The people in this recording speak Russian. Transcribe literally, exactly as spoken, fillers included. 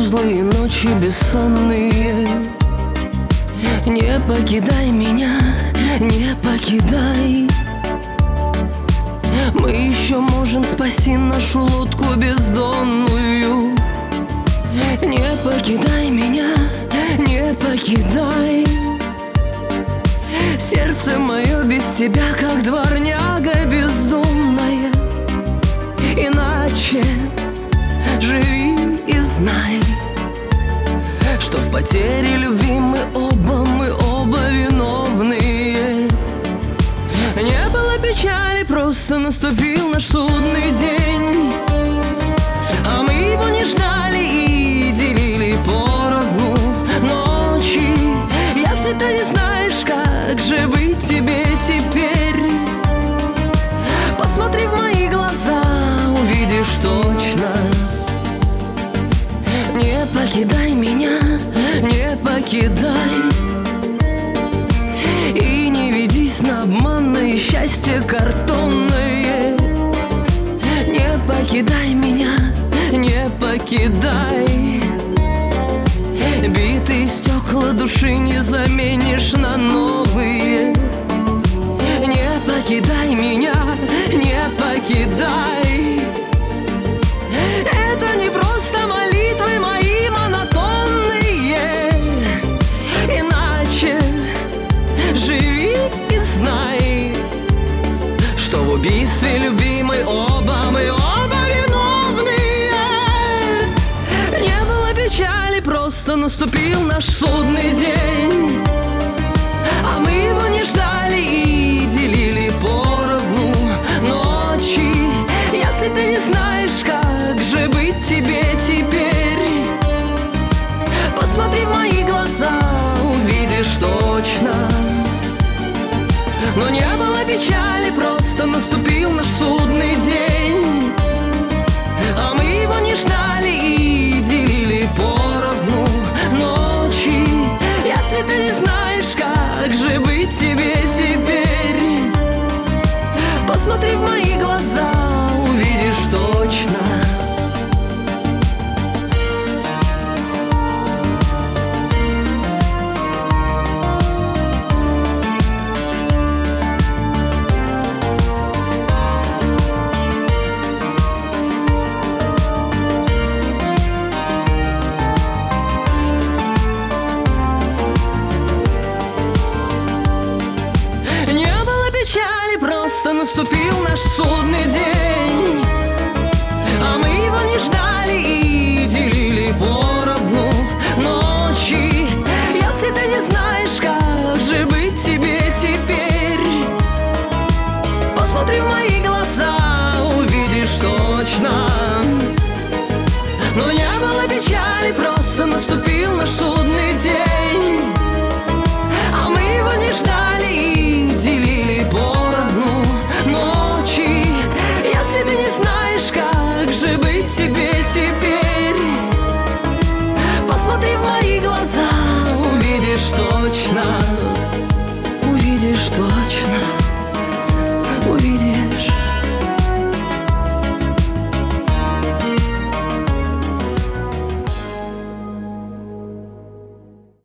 злые ночи бессонные. Не покидай меня, не покидай. Мы еще можем спасти нашу лодку бездонную. Не покидай меня, не покидай. Сердце мое без тебя, как дворняга бездомная. Иначе живи и знай, что в потере любви мы оба, мы оба виновные. Не было печали, просто наступил наш судный день. А мы его не ждали и делили поровну ночи. Если ты не знаешь, как же быть тебе теперь, посмотри в мои глаза, увидишь точно. Не покидай меня, не покидай. И не ведись на обманное счастье картонное. Не покидай меня, не покидай. Битые стекла души не заменишь на новые. Не покидай меня, не покидай. Это не просто молитвы мои монотонные. Иначе живи и знай, что в убийстве любви мы оба, мы оба виновные. Не было печали, просто наступил наш судный день. А мы его не ждали и делили поровну ночи. Если ты не знаешь, как же быть тебе теперь, посмотри в мои глаза, увидишь точно. Но не было печали, просто наступил наш судный день. А мы его не ждали и делили поровну ночи. Если ты не знаешь, как же быть тебе теперь, посмотри в мои глаза, увидишь точно. Просто наступил наш судный день. А мы его не ждали и делили поровну ночи. Если ты не знаешь, как же быть тебе теперь, посмотри в мои глаза, увидишь точно. Но не было печали, просто наступил наш судный день. А мы его не ждали и делили поровну ночи. Если ты не знаешь, как же быть тебе теперь, посмотри в мои глаза, увидишь точно.